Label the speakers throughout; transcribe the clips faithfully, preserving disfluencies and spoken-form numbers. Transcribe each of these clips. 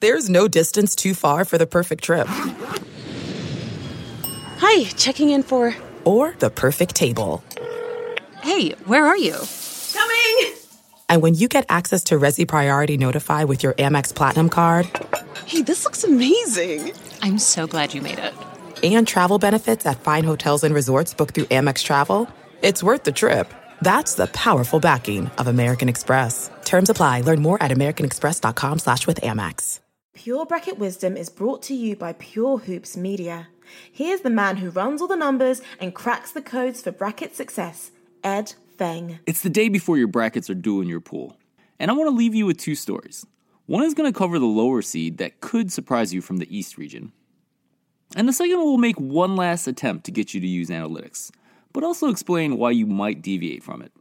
Speaker 1: There's no distance too far for the perfect trip.
Speaker 2: Hi, checking in for...
Speaker 1: Or the perfect table.
Speaker 3: Hey, where are you?
Speaker 2: Coming!
Speaker 1: And when you get access to Resi Priority Notify with your Amex Platinum card...
Speaker 2: Hey, this looks amazing.
Speaker 3: I'm so glad you made it.
Speaker 1: And travel benefits at fine hotels and resorts booked through Amex Travel, it's worth the trip. That's the powerful backing of American Express. Terms apply. Learn more at americanexpress.com slash with Amex.
Speaker 4: Pure Bracket Wisdom is brought to you by Pure Hoops Media. Here's the man who runs all the numbers and cracks the codes for bracket success, Ed Feng.
Speaker 5: It's the day before your brackets are due in your pool. And I want to leave you with two stories. One is going to cover the lower seed that could surprise you from the East region. And the second will make one last attempt to get you to use analytics, but also explain why you might deviate from it.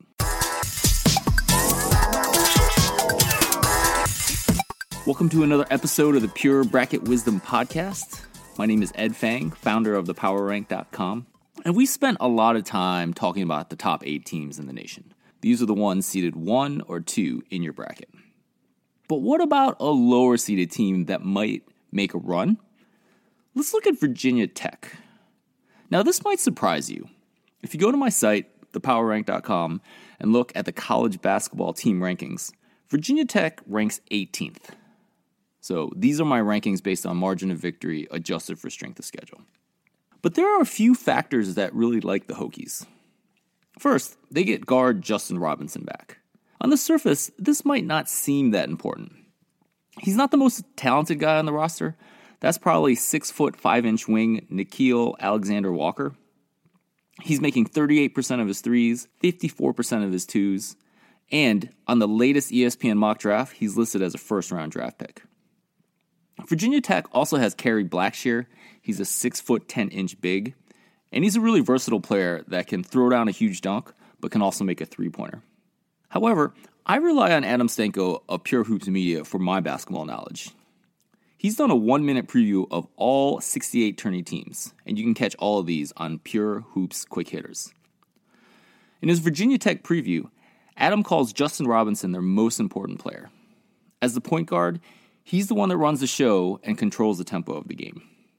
Speaker 5: Welcome to another episode of the Pure Bracket Wisdom Podcast. My name is Ed Feng, founder of the power rank dot com, and we spent a lot of time talking about the top eight teams in the nation. These are the ones seeded one or two in your bracket. But what about a lower seeded team that might make a run? Let's look at Virginia Tech. Now, this might surprise you. If you go to my site, the power rank dot com, and look at the college basketball team rankings, Virginia Tech ranks eighteenth. So these are my rankings based on margin of victory adjusted for strength of schedule. But there are a few factors that really like the Hokies. First, they get guard Justin Robinson back. On the surface, this might not seem that important. He's not the most talented guy on the roster. That's probably six foot five inch wing Nickeil Alexander-Walker. He's making thirty-eight percent of his threes, fifty-four percent of his twos, and on the latest E S P N mock draft, he's listed as a first round draft pick. Virginia Tech also has Kerry Blackshear. He's a six foot ten inch big, and he's a really versatile player that can throw down a huge dunk, but can also make a three-pointer. However, I rely on Adam Stanko of Pure Hoops Media for my basketball knowledge. He's done a one-minute preview of all sixty-eight tourney teams, and you can catch all of these on Pure Hoops Quick Hitters. In his Virginia Tech preview, Adam calls Justin Robinson their most important player. As the point guard, he's the one that runs the show and controls the tempo of the game.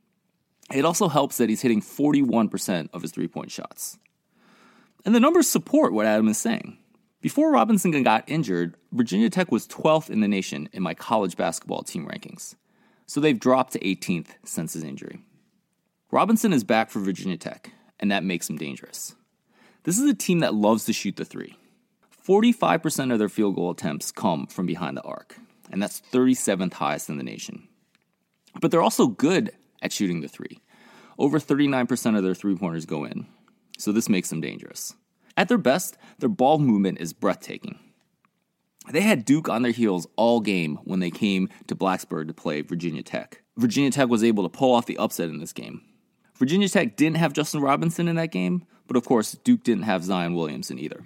Speaker 5: It also helps that he's hitting forty-one percent of his three-point shots. And the numbers support what Adam is saying. Before Robinson got injured, Virginia Tech was twelfth in the nation in my college basketball team rankings. So they've dropped to eighteenth since his injury. Robinson is back for Virginia Tech, and that makes him dangerous. This is a team that loves to shoot the three. forty-five percent of their field goal attempts come from behind the arc, and that's thirty-seventh highest in the nation. But they're also good at shooting the three. Over thirty-nine percent of their three-pointers go in, so this makes them dangerous. At their best, their ball movement is breathtaking. They had Duke on their heels all game when they came to Blacksburg to play Virginia Tech. Virginia Tech was able to pull off the upset in this game. Virginia Tech didn't have Justin Robinson in that game, but of course, Duke didn't have Zion Williamson either.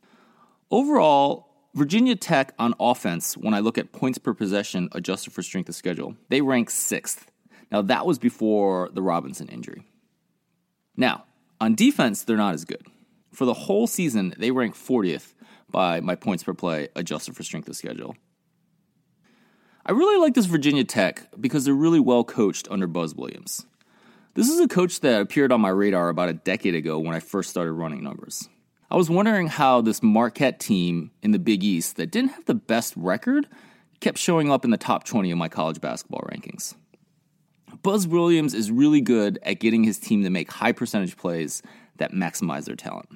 Speaker 5: Overall, Virginia Tech on offense, when I look at points per possession adjusted for strength of schedule, they rank sixth. Now, that was before the Robinson injury. Now, on defense, they're not as good. For the whole season, they rank fortieth by my points per play adjusted for strength of schedule. I really like this Virginia Tech because they're really well coached under Buzz Williams. This is a coach that appeared on my radar about a decade ago when I first started running numbers. I was wondering how this Marquette team in the Big East that didn't have the best record kept showing up in the top twenty of my college basketball rankings. Buzz Williams is really good at getting his team to make high percentage plays that maximize their talent.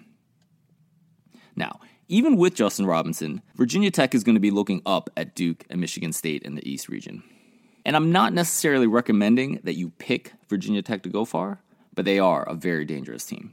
Speaker 5: Now, even with Justin Robinson, Virginia Tech is going to be looking up at Duke and Michigan State in the East region. And I'm not necessarily recommending that you pick Virginia Tech to go far, but they are a very dangerous team.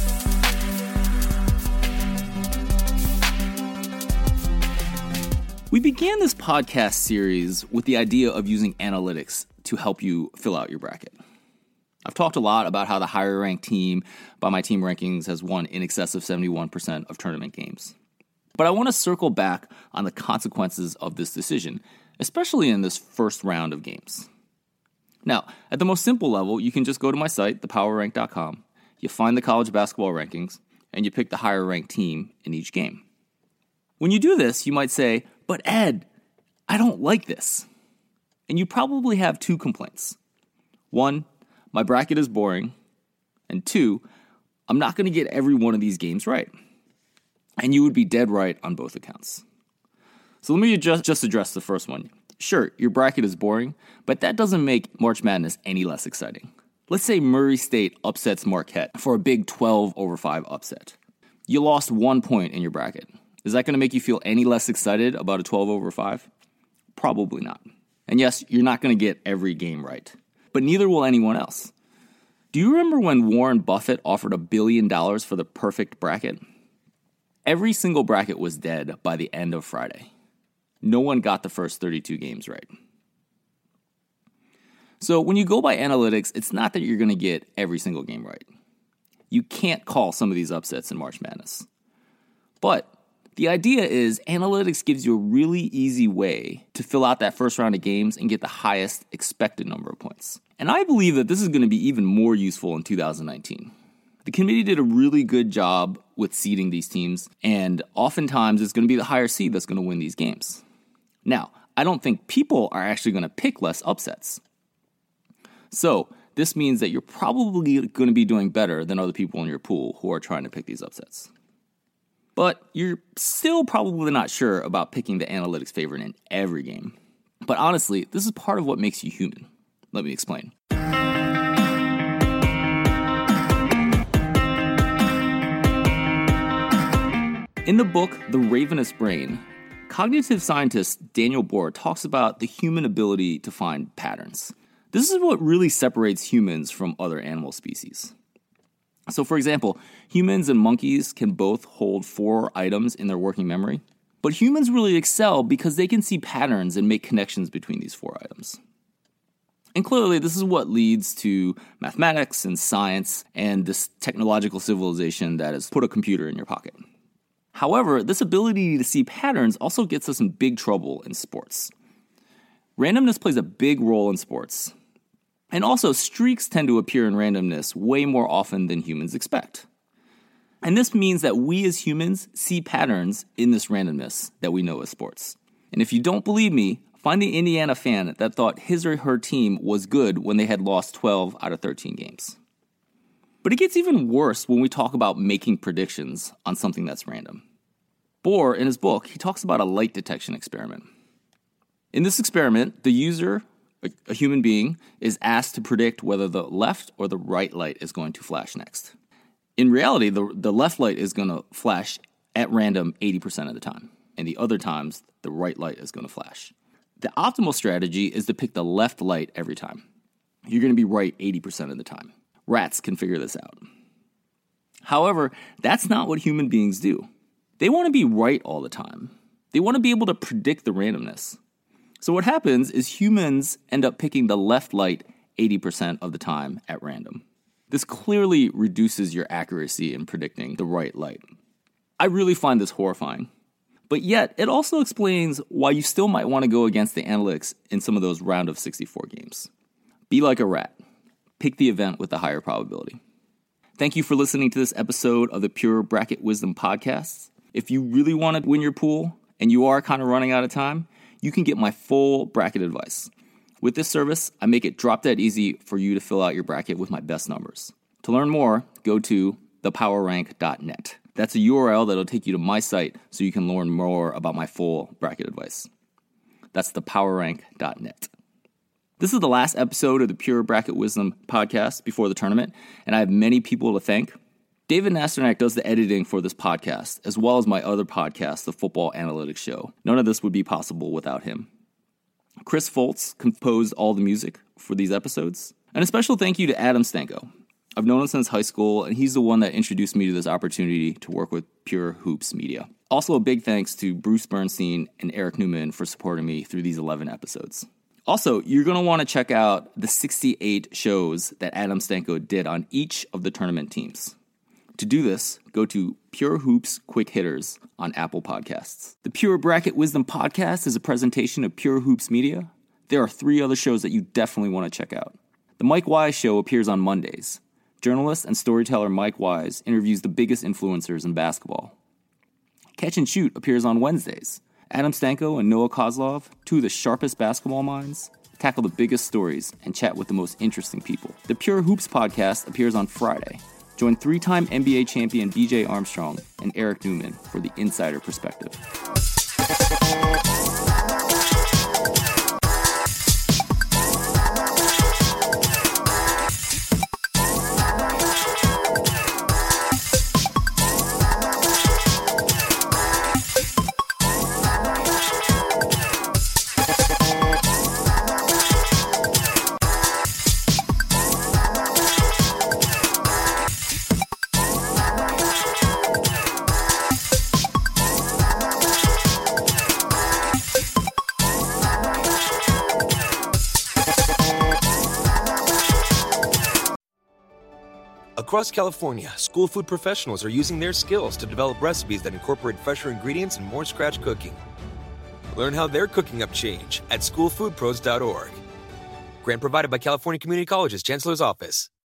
Speaker 5: We began this podcast series with the idea of using analytics to help you fill out your bracket. I've talked a lot about how the higher ranked team by my team rankings has won in excess of seventy-one percent of tournament games. But I want to circle back on the consequences of this decision, especially in this first round of games. Now, at the most simple level, you can just go to my site, the power rank dot com, you find the college basketball rankings, and you pick the higher ranked team in each game. When you do this, you might say, but Ed, I don't like this. and you probably have two complaints. One, my bracket is boring, and two, I'm not going to get every one of these games right. And you would be dead right on both accounts. So let me just, just address the first one. Sure, your bracket is boring, but that doesn't make March Madness any less exciting. Let's say Murray State upsets Marquette for a big twelve over five upset. You lost one point in your bracket. Is that going to make you feel any less excited about a twelve over five? Probably not. And yes, you're not going to get every game right. But neither will anyone else. Do you remember when Warren Buffett offered a billion dollars for the perfect bracket? Every single bracket was dead by the end of Friday. No one got the first thirty-two games right. So when you go by analytics, it's not that you're going to get every single game right. You can't call some of these upsets in March Madness. But the idea is analytics gives you a really easy way to fill out that first round of games and get the highest expected number of points. And I believe that this is going to be even more useful in two thousand nineteen. The committee did a really good job with seeding these teams, and oftentimes it's going to be the higher seed that's going to win these games. Now, I don't think people are actually going to pick less upsets. So this means that you're probably going to be doing better than other people in your pool who are trying to pick these upsets. But you're still probably not sure about picking the analytics favorite in every game. But honestly, this is part of what makes you human. Let me explain. In the book, The Ravenous Brain, cognitive scientist Daniel Bohr talks about the human ability to find patterns. This is what really separates humans from other animal species. So for example, humans and monkeys can both hold four items in their working memory, but humans really excel because they can see patterns and make connections between these four items. And clearly, this is what leads to mathematics and science and this technological civilization that has put a computer in your pocket. However, this ability to see patterns also gets us in big trouble in sports. Randomness plays a big role in sports. And also, streaks tend to appear in randomness way more often than humans expect. And this means that we as humans see patterns in this randomness that we know as sports. And if you don't believe me, find the Indiana fan that thought his or her team was good when they had lost twelve out of thirteen games. But it gets even worse when we talk about making predictions on something that's random. Bohr, in his book, he talks about a light detection experiment. In this experiment, the user, a human being, is asked to predict whether the left or the right light is going to flash next. In reality, the, the left light is going to flash at random eighty percent of the time, and the other times, the right light is going to flash. The optimal strategy is to pick the left light every time. You're going to be right eighty percent of the time. Rats can figure this out. However, that's not what human beings do. They want to be right all the time. They want to be able to predict the randomness. So what happens is humans end up picking the left light eighty percent of the time at random. This clearly reduces your accuracy in predicting the right light. I really find this horrifying. But yet, it also explains why you still might want to go against the analytics in some of those round of sixty-four games. Be like a rat. Pick the event with the higher probability. Thank you for listening to this episode of the Pure Bracket Wisdom Podcast. If you really want to win your pool, and you are kind of running out of time, you can get my full bracket advice. With this service, I make it drop dead easy for you to fill out your bracket with my best numbers. To learn more, go to the power rank dot net. That's a U R L that'll take you to my site so you can learn more about my full bracket advice. That's the power rank dot net. This is the last episode of the Pure Bracket Wisdom podcast before the tournament, and I have many people to thank. David Nasternak does the editing for this podcast, as well as my other podcast, The Football Analytics Show. None of this would be possible without him. Chris Foltz composed all the music for these episodes. And a special thank you to Adam Stanko. I've known him since high school, and he's the one that introduced me to this opportunity to work with Pure Hoops Media. Also, a big thanks to Bruce Bernstein and Eric Newman for supporting me through these eleven episodes. Also, you're going to want to check out the sixty-eight shows that Adam Stanko did on each of the tournament teams. To do this, go to Pure Hoops Quick Hitters on Apple Podcasts. The Pure Bracket Wisdom Podcast is a presentation of Pure Hoops Media. There are three other shows that you definitely want to check out. The Mike Wise Show appears on Mondays. Journalist and storyteller Mike Wise interviews the biggest influencers in basketball. Catch and Shoot appears on Wednesdays. Adam Stanko and Noah Kozlov, two of the sharpest basketball minds, tackle the biggest stories, and chat with the most interesting people. The Pure Hoops podcast appears on Friday. Join three-time N B A champion B J Armstrong and Eric Newman for the insider perspective.
Speaker 6: Across California, school food professionals are using their skills to develop recipes that incorporate fresher ingredients and more scratch cooking. Learn how they're cooking up change at school food pros dot org. Grant provided by California Community College's Chancellor's Office.